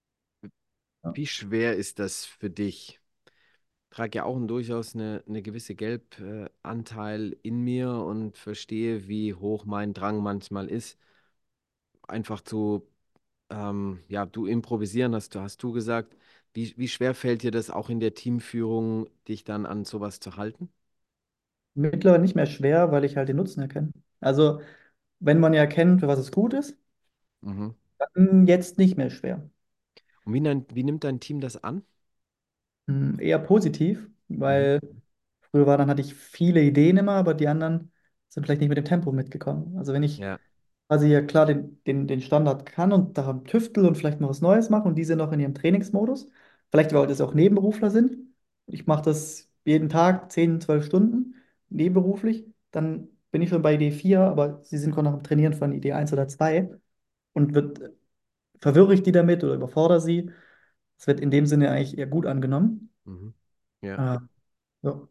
Ja. Wie schwer ist das für dich? Ich trage ja auch durchaus eine gewisse Gelbanteil in mir und verstehe, wie hoch mein Drang manchmal ist, einfach zu, ja, du improvisieren hast du gesagt. Wie schwer fällt dir das auch in der Teamführung, dich dann an sowas zu halten? Mittlerweile nicht mehr schwer, weil ich halt den Nutzen erkenne. Also, wenn man ja erkennt, für was es gut ist, Mhm. dann jetzt nicht mehr schwer. Und wie nimmt dein Team das an? Eher positiv, Mhm. weil früher war, dann hatte ich viele Ideen immer, aber die anderen sind vielleicht nicht mit dem Tempo mitgekommen. Also wenn ich Ja. quasi ja klar den Standard kann und daran tüftel und vielleicht mal was Neues mache und diese noch in ihrem Trainingsmodus, vielleicht weil das auch Nebenberufler sind, ich mache das jeden Tag 10, 12 Stunden nebenberuflich, dann bin ich schon bei Idee 4, aber sie sind gerade noch am Trainieren von Idee 1 oder 2 und verwirre ich die damit oder überfordere sie. Das wird in dem Sinne eigentlich eher gut angenommen. Mhm. Ja. Ah, ja.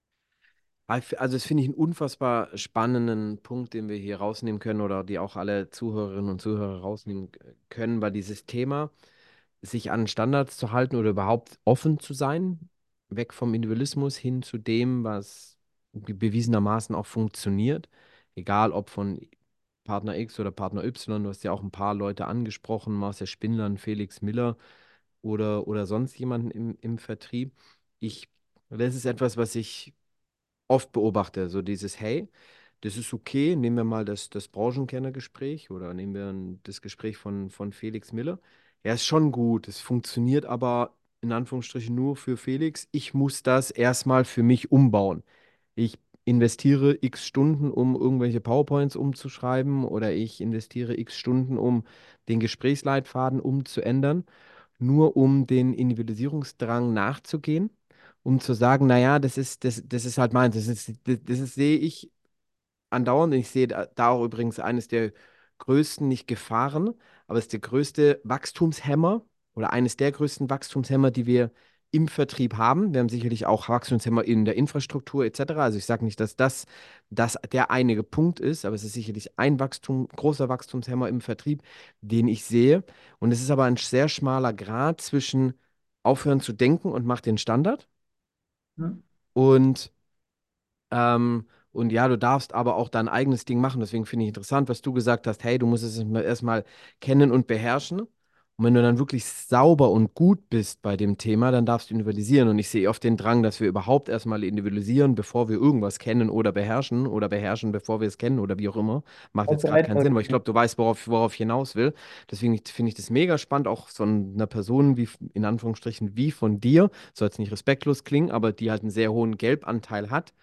Also, das finde ich einen unfassbar spannenden Punkt, den wir hier rausnehmen können oder die auch alle Zuhörerinnen und Zuhörer rausnehmen können, weil dieses Thema, sich an Standards zu halten oder überhaupt offen zu sein, weg vom Individualismus hin zu dem, was bewiesenermaßen auch funktioniert, egal ob von Partner X oder Partner Y, du hast ja auch ein paar Leute angesprochen, Marcel Spindler, und Felix Miller oder sonst jemanden im Vertrieb. Ich, das ist etwas, was ich oft beobachte, so dieses, hey, das ist okay, nehmen wir mal das Branchenkennergespräch oder nehmen wir das Gespräch von Felix Miller. Ja, ist schon gut, es funktioniert aber in Anführungsstrichen nur für Felix. Ich muss das erstmal für mich umbauen. Ich investiere x Stunden, um irgendwelche PowerPoints umzuschreiben oder ich investiere x Stunden, um den Gesprächsleitfaden umzuändern, nur um den Individualisierungsdrang nachzugehen, um zu sagen, naja, das ist halt meins, sehe ich andauernd. Und ich sehe da auch übrigens eines der größten, nicht Gefahren, aber es ist der größte Wachstumshemmer oder eines der größten Wachstumshemmer, die wir im Vertrieb haben. Wir haben sicherlich auch Wachstumshemmer in der Infrastruktur etc. Also ich sage nicht, dass das der einige Punkt ist, aber es ist sicherlich ein großer Wachstumshemmer im Vertrieb, den ich sehe. Und es ist aber ein sehr schmaler Grat zwischen aufhören zu denken und mach den Standard Ja. und und ja, du darfst aber auch dein eigenes Ding machen. Deswegen finde ich interessant, was du gesagt hast. Hey, du musst es erstmal kennen und beherrschen. Und wenn du dann wirklich sauber und gut bist bei dem Thema, dann darfst du individualisieren. Und ich sehe oft den Drang, dass wir überhaupt erstmal individualisieren, bevor wir irgendwas kennen oder beherrschen, bevor wir es kennen oder wie auch immer. Macht Auch jetzt so gerade keinen einfach. Sinn, weil ich glaube, du weißt, worauf ich hinaus will. Deswegen finde ich das mega spannend, auch so einer Person wie, in Anführungsstrichen, wie von dir, soll jetzt nicht respektlos klingen, aber die halt einen sehr hohen Gelbanteil hat,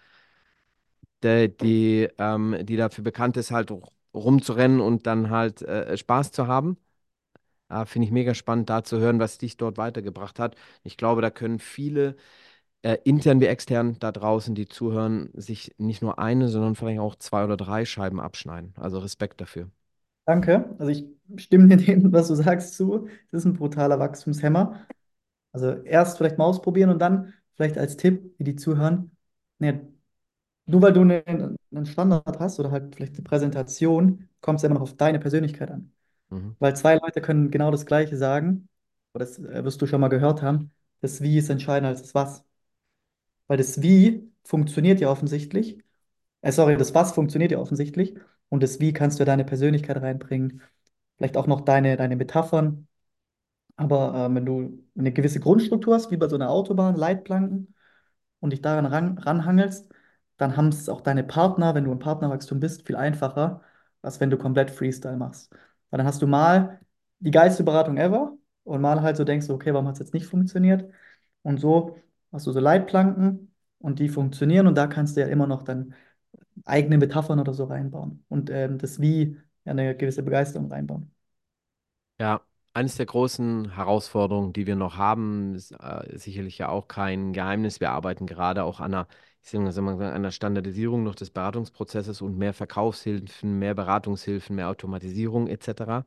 die dafür bekannt ist, halt rumzurennen und dann halt Spaß zu haben. Finde ich mega spannend, da zu hören, was dich dort weitergebracht hat. Ich glaube, da können viele, intern wie extern, da draußen, die zuhören, sich nicht nur eine, sondern vielleicht auch zwei oder drei Scheiben abschneiden. Also Respekt dafür. Danke. Also ich stimme dir dem, was du sagst, zu. Das ist ein brutaler Wachstumshemmer. Also erst vielleicht mal ausprobieren und dann vielleicht als Tipp, wie die zuhören, nee, nur weil du einen Standard hast oder halt vielleicht eine Präsentation, kommt es immer noch auf deine Persönlichkeit an. Mhm. Weil zwei Leute können genau das Gleiche sagen, aber das wirst du schon mal gehört haben. Das Wie ist entscheidender als das Was. Weil das Wie funktioniert ja offensichtlich. Sorry, das Was funktioniert ja offensichtlich. Und das Wie kannst du ja deine Persönlichkeit reinbringen. Vielleicht auch noch deine Metaphern. Aber wenn du eine gewisse Grundstruktur hast, wie bei so einer Autobahn, Leitplanken, und dich daran ranhangelst, dann haben es auch deine Partner, wenn du im Partnerwachstum bist, viel einfacher, als wenn du komplett Freestyle machst. Weil dann hast du mal die geilste Beratung ever und mal halt so denkst du, okay, warum hat es jetzt nicht funktioniert? Und so hast du so Leitplanken und die funktionieren und da kannst du ja immer noch dann eigene Metaphern oder so reinbauen und das Wie ja, eine gewisse Begeisterung reinbauen. Ja, eines der großen Herausforderungen, die wir noch haben, ist sicherlich ja auch kein Geheimnis. Wir arbeiten gerade auch an einer, ich sag mal, an einer Standardisierung noch des Beratungsprozesses und mehr Verkaufshilfen, mehr Beratungshilfen, mehr Automatisierung etc.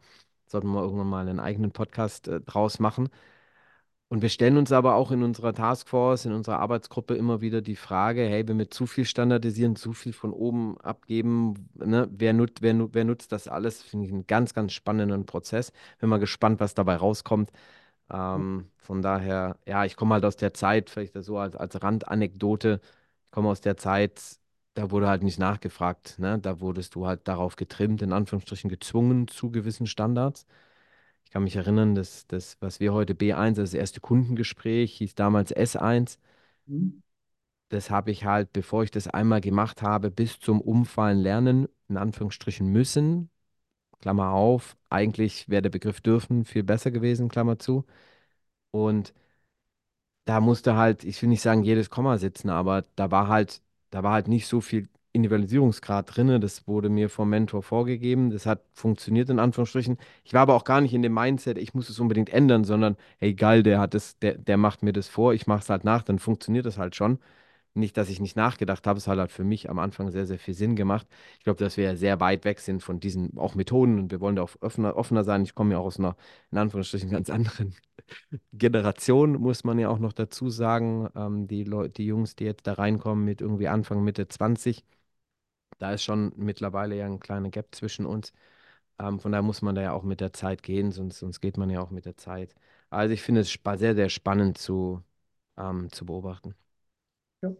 Sollten wir irgendwann mal einen eigenen Podcast draus machen. Und wir stellen uns aber auch in unserer Taskforce, in unserer Arbeitsgruppe immer wieder die Frage, hey, wenn wir zu viel standardisieren, zu viel von oben abgeben, ne, wer nutzt das alles? Finde ich einen ganz, ganz spannenden Prozess. Bin mal gespannt, was dabei rauskommt. Von daher, ja, ich komme halt aus der Zeit, vielleicht so als Randanekdote, ich komme aus der Zeit, da wurde halt nicht nachgefragt, ne? Da wurdest du halt darauf getrimmt, in Anführungsstrichen gezwungen zu gewissen Standards. Ich kann mich erinnern, dass das, was wir heute B1, das erste Kundengespräch, hieß damals S1. Mhm. Das habe ich halt, bevor ich das einmal gemacht habe, bis zum Umfallen lernen, in Anführungsstrichen müssen. Klammer auf, eigentlich wäre der Begriff dürfen viel besser gewesen, Klammer zu. Und da musste halt, ich will nicht sagen, jedes Komma sitzen, aber da war halt nicht so viel Individualisierungsgrad drin. Das wurde mir vom Mentor vorgegeben. Das hat funktioniert in Anführungsstrichen. Ich war aber auch gar nicht in dem Mindset, ich muss es unbedingt ändern, sondern hey, geil, der macht mir das vor, ich mache es halt nach, dann funktioniert das halt schon. Nicht, dass ich nicht nachgedacht habe, es hat halt für mich am Anfang sehr, sehr viel Sinn gemacht. Ich glaube, dass wir sehr weit weg sind von diesen auch Methoden und wir wollen da auch offener sein. Ich komme ja auch aus einer, in Anführungsstrichen, ganz anderen Generation, muss man ja auch noch dazu sagen. Die Jungs, die jetzt da reinkommen mit irgendwie Anfang, Mitte 20, da ist schon mittlerweile ja ein kleiner Gap zwischen uns. Von daher muss man da ja auch mit der Zeit gehen, sonst geht man ja auch mit der Zeit. Also ich finde es sehr, sehr spannend zu beobachten. Ja.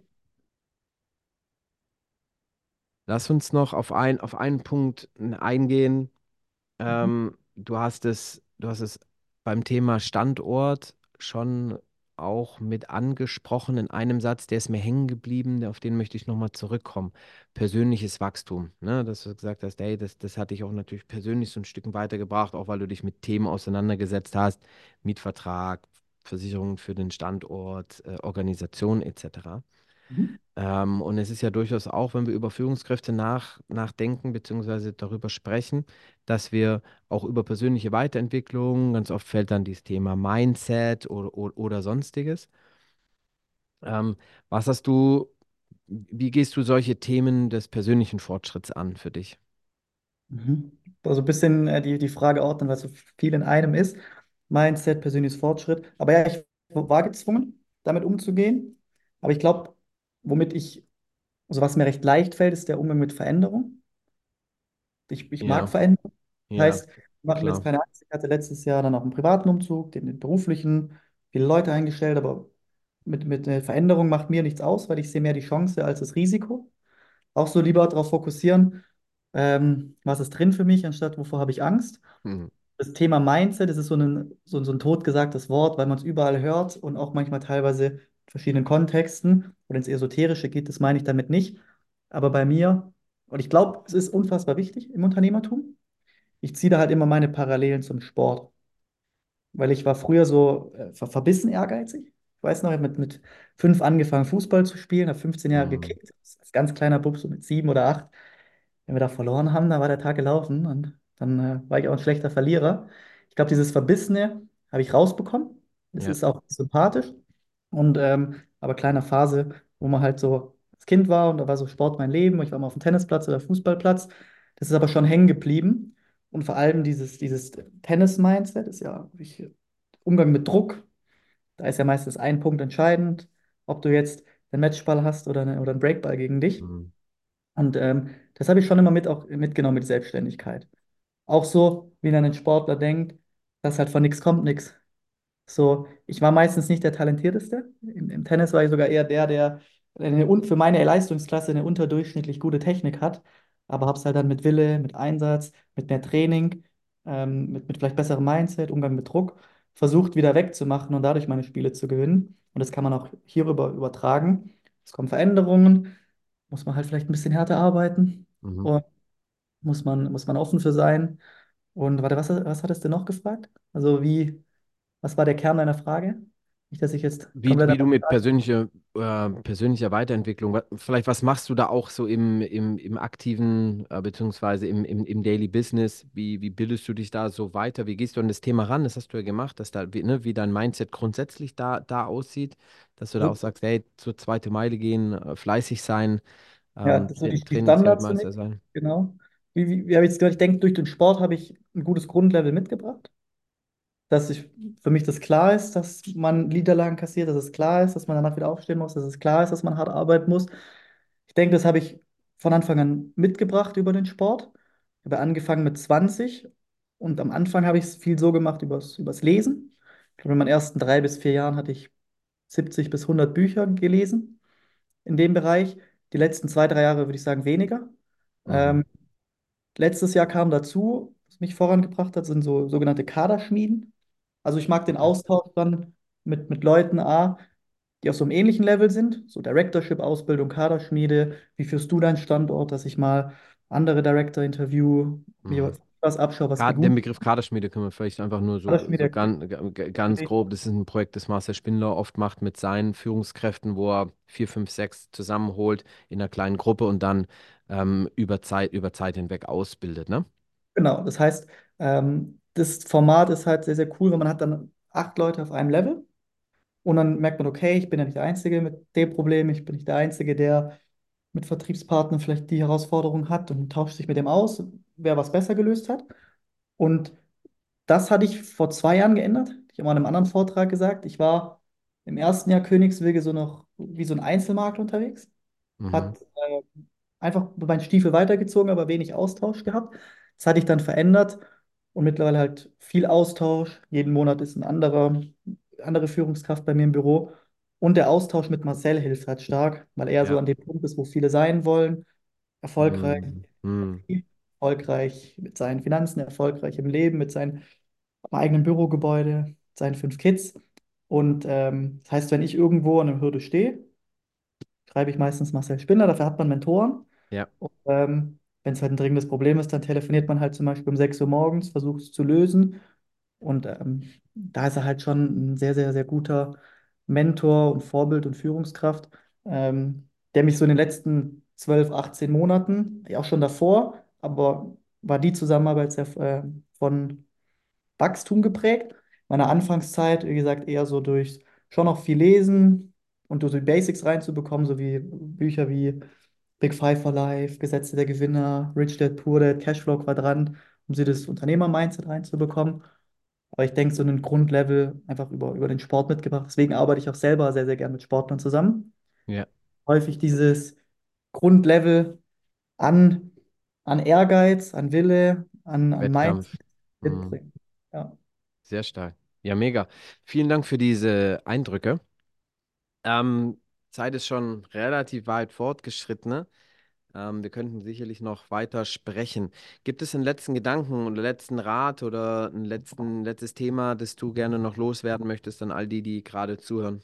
Lass uns noch auf einen Punkt eingehen. Mhm. Du hast es beim Thema Standort schon auch mit angesprochen in einem Satz, der ist mir hängen geblieben, auf den möchte ich nochmal zurückkommen. Persönliches Wachstum, ne? Dass du gesagt hast, hey, das hat dich auch natürlich persönlich so ein Stück weitergebracht, auch weil du dich mit Themen auseinandergesetzt hast, Mietvertrag, Versicherungen für den Standort, Organisation etc. Mhm. Und es ist ja durchaus auch, wenn wir über Führungskräfte nachdenken, beziehungsweise darüber sprechen, dass wir auch über persönliche Weiterentwicklung, ganz oft fällt dann dieses Thema Mindset oder sonstiges. Ähm, was hast du, wie gehst du solche Themen des persönlichen Fortschritts an für dich? Mhm. Also ein bisschen die Frage ordnen, weil so viel in einem ist. Mindset, persönliches Fortschritt. Aber ja, ich war gezwungen, damit umzugehen. Aber ich glaube, womit ich, also was mir recht leicht fällt, ist der Umgang mit Veränderung. Ich mag Ja, Veränderung. ja, Heißt, ich mache mir jetzt klar. keine Angst. Ich hatte letztes Jahr dann auch einen privaten Umzug, den beruflichen, viele Leute eingestellt, aber mit Veränderung macht mir nichts aus, weil ich sehe mehr die Chance als das Risiko. Auch so lieber darauf fokussieren, was ist drin für mich, anstatt wovor habe ich Angst. Mhm. Das Thema Mindset, das ist so ein totgesagtes Wort, weil man es überall hört und auch manchmal teilweise in verschiedenen Kontexten oder ins Esoterische geht, das meine ich damit nicht. Aber bei mir, und ich glaube, es ist unfassbar wichtig im Unternehmertum, ich ziehe da halt immer meine Parallelen zum Sport, weil ich war früher so verbissen ehrgeizig. Ich weiß noch, ich habe mit 5 angefangen, Fußball zu spielen, habe 15 Jahre Mhm. gekickt, als ganz kleiner Bub, so mit 7 oder 8. Wenn wir da verloren haben, da war der Tag gelaufen und dann war ich auch ein schlechter Verlierer. Ich glaube, dieses Verbissene habe ich rausbekommen. Das Ja. ist auch sympathisch. Und aber kleiner Phase, wo man halt so als Kind war und da war so Sport mein Leben. Ich war mal auf dem Tennisplatz oder Fußballplatz. Das ist aber schon hängen geblieben. Und vor allem dieses Tennis-Mindset ist ja Umgang mit Druck. Da ist ja meistens ein Punkt entscheidend, ob du jetzt einen Matchball hast oder einen Breakball gegen dich. Mhm. Und das habe ich schon immer auch mitgenommen mit Selbstständigkeit. Auch so, wie dann ein Sportler denkt, dass halt von nichts kommt nichts. So, ich war meistens nicht der Talentierteste. Im Tennis war ich sogar eher der für meine Leistungsklasse eine unterdurchschnittlich gute Technik hat. Aber habe es halt dann mit Wille, mit Einsatz, mit mehr Training, mit vielleicht besserem Mindset, Umgang mit Druck, versucht wieder wegzumachen und dadurch meine Spiele zu gewinnen. Und das kann man auch hierüber übertragen. Es kommen Veränderungen, muss man halt vielleicht ein bisschen härter arbeiten Mhm. und muss man offen für sein. Und warte, was hattest du noch gefragt? Also was war der Kern deiner Frage? Nicht, dass ich jetzt komplett Wie du am mit persönlicher Weiterentwicklung, vielleicht was machst du da auch so im aktiven, beziehungsweise im Daily Business? Wie bildest du dich da so weiter? Wie gehst du an das Thema ran? Das hast du ja gemacht, dass da, wie dein Mindset grundsätzlich da aussieht, dass du da auch Also, sagst, hey, zur zweite Meile gehen, fleißig sein, ja, das sind die Trainingsweltmeister Standards für mich, sein. genau. wie habe ich es gehört? Ich denke, durch den Sport habe ich ein gutes Grundlevel mitgebracht, dass ich, für mich das klar ist, dass man Niederlagen kassiert, dass es klar ist, dass man danach wieder aufstehen muss, dass es klar ist, dass man hart arbeiten muss. Ich denke, das habe ich von Anfang an mitgebracht über den Sport. Ich habe angefangen mit 20 und am Anfang habe ich es viel so gemacht übers Lesen. Ich glaube, in meinen ersten 3 bis 4 Jahren hatte ich 70 bis 100 Bücher gelesen in dem Bereich. Die letzten 2, 3 Jahre würde ich sagen weniger. Mhm. Ähm, Letztes Jahr kam dazu, was mich vorangebracht hat, sind so sogenannte Kaderschmieden. Also ich mag den Okay. Austausch dann mit Leuten, die auf so einem ähnlichen Level sind, so Directorship-Ausbildung, Kaderschmiede. Wie führst du deinen Standort, dass ich mal andere Director interview, mir Mhm. was abschaue, was die Den gut. Begriff Kaderschmiede können wir vielleicht einfach nur so Kaderschmiede. ganz grob. Das ist ein Projekt, das Marcel Spindler oft macht mit seinen Führungskräften, wo er vier, fünf, sechs zusammenholt in einer kleinen Gruppe und dann über Zeit hinweg ausbildet, ne? Genau, das heißt, das Format ist halt sehr, sehr cool, weil man hat dann 8 Leute auf einem Level und dann merkt man, okay, ich bin ja nicht der Einzige mit dem Problem, ich bin nicht der Einzige, der mit Vertriebspartnern vielleicht die Herausforderung hat und tauscht sich mit dem aus, wer was besser gelöst hat. Und das hatte ich vor 2 Jahren geändert. Ich habe mal in einem anderen Vortrag gesagt, ich war im ersten Jahr Königswege so noch wie so ein Einzelmakler unterwegs, Mhm. hat einfach meinen Stiefel weitergezogen, aber wenig Austausch gehabt. Das hatte ich dann verändert und mittlerweile halt viel Austausch. Jeden Monat ist andere Führungskraft bei mir im Büro. Und der Austausch mit Marcel hilft halt stark, weil er so Ja. an dem Punkt ist, wo viele sein wollen. Erfolgreich, Mhm. Mhm. erfolgreich mit seinen Finanzen, erfolgreich im Leben, mit seinem eigenen Bürogebäude, seinen 5 Kids. Und das heißt, wenn ich irgendwo an einer Hürde stehe, schreibe ich meistens Marcel Spindler, dafür hat man Mentoren. Ja. Und, wenn es halt ein dringendes Problem ist, dann telefoniert man halt zum Beispiel um 6 Uhr morgens, versucht es zu lösen. Und da ist er halt schon ein sehr, sehr, sehr guter Mentor und Vorbild und Führungskraft, der mich so in den letzten 12, 18 Monaten, ja auch schon davor, aber war die Zusammenarbeit sehr von Wachstum geprägt. Meine Anfangszeit, wie gesagt, eher so durch schon noch viel lesen und durch die Basics reinzubekommen, so wie Bücher wie Big Five for Life, Gesetze der Gewinner, Rich Dad Poor Dad, Cashflow-Quadrant, um sie das Unternehmer-Mindset reinzubekommen. Aber ich denke, so ein Grundlevel einfach über den Sport mitgebracht. Deswegen arbeite ich auch selber sehr, sehr gern mit Sportlern zusammen. Ja. Häufig dieses Grundlevel an, an Ehrgeiz, an Wille, an Mindset Wettkampf. Mhm. mitbringen. Ja. Sehr stark. Ja, mega. Vielen Dank für diese Eindrücke. Ähm, Zeit ist schon relativ weit fortgeschritten, ne? Wir könnten sicherlich noch weiter sprechen. Gibt es einen letzten Gedanken oder letzten Rat oder letztes Thema, das du gerne noch loswerden möchtest an all die, die gerade zuhören?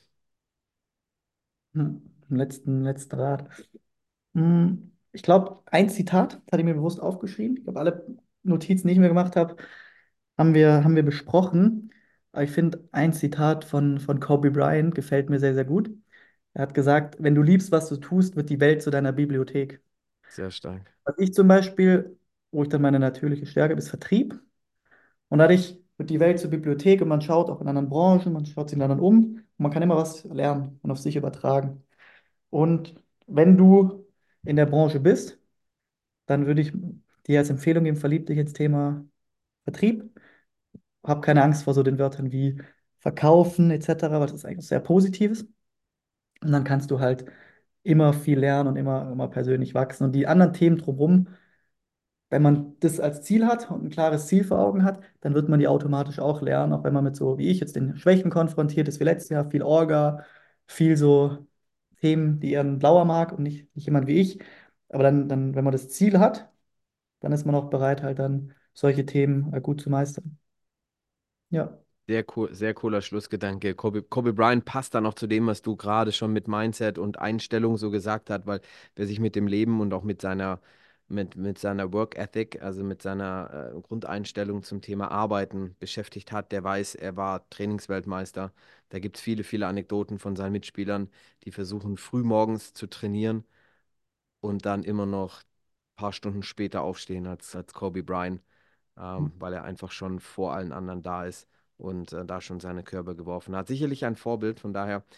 Letzten Rat. Ich glaube, ein Zitat, das hatte ich mir bewusst aufgeschrieben. Ich glaube, alle Notizen, die ich mir gemacht habe, haben wir besprochen. Aber ich finde, ein Zitat von Kobe Bryant gefällt mir sehr, sehr gut. Er hat gesagt, wenn du liebst, was du tust, wird die Welt zu deiner Bibliothek. Sehr stark. Was ich zum Beispiel, wo ich dann meine natürliche Stärke habe, ist Vertrieb. Und dadurch wird die Welt zur Bibliothek und man schaut auch in anderen Branchen, man schaut sich in anderen um und man kann immer was lernen und auf sich übertragen. Und wenn du in der Branche bist, dann würde ich dir als Empfehlung geben, verlieb dich ins Thema Vertrieb. Hab keine Angst vor so den Wörtern wie verkaufen etc., weil das ist eigentlich was sehr Positives. Und dann kannst du halt immer viel lernen und immer persönlich wachsen. Und die anderen Themen drumherum, wenn man das als Ziel hat und ein klares Ziel vor Augen hat, dann wird man die automatisch auch lernen, auch wenn man mit so wie ich jetzt den Schwächen konfrontiert ist, wie letztes Jahr, viel Orga, viel so Themen, die eher ein Blauer mag und nicht jemand wie ich. Aber dann, wenn man das Ziel hat, dann ist man auch bereit, halt dann solche Themen gut zu meistern. Ja. Sehr cool, sehr cooler Schlussgedanke. Kobe Bryant passt dann auch zu dem, was du gerade schon mit Mindset und Einstellung so gesagt hast, weil wer sich mit dem Leben und auch mit seiner Work Ethic, also mit seiner Grundeinstellung zum Thema Arbeiten beschäftigt hat, der weiß, er war Trainingsweltmeister. Da gibt es viele, viele Anekdoten von seinen Mitspielern, die versuchen, früh morgens zu trainieren und dann immer noch ein paar Stunden später aufstehen als Kobe Bryant, weil er einfach schon vor allen anderen da ist und da schon seine Körbe geworfen hat. Sicherlich ein Vorbild, von daher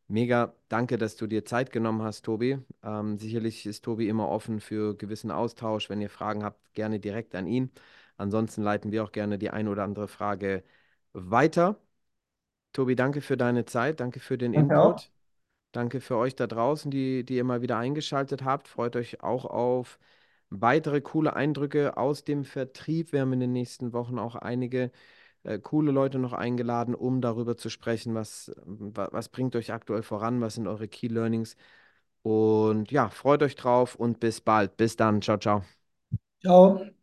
Mega, danke, dass du dir Zeit genommen hast, Tobi. Sicherlich ist Tobi immer offen für gewissen Austausch. Wenn ihr Fragen habt, gerne direkt an ihn. Ansonsten leiten wir auch gerne die ein oder andere Frage weiter. Tobi, danke für deine Zeit, danke für den Danke auch. Input. Danke für euch da draußen, die ihr mal wieder eingeschaltet habt. Freut euch auch auf weitere coole Eindrücke aus dem Vertrieb. Wir haben in den nächsten Wochen auch einige coole Leute noch eingeladen, um darüber zu sprechen, was bringt euch aktuell voran, was sind eure Key Learnings. Und ja, freut euch drauf und bis bald. Bis dann. Ciao, ciao. Ciao.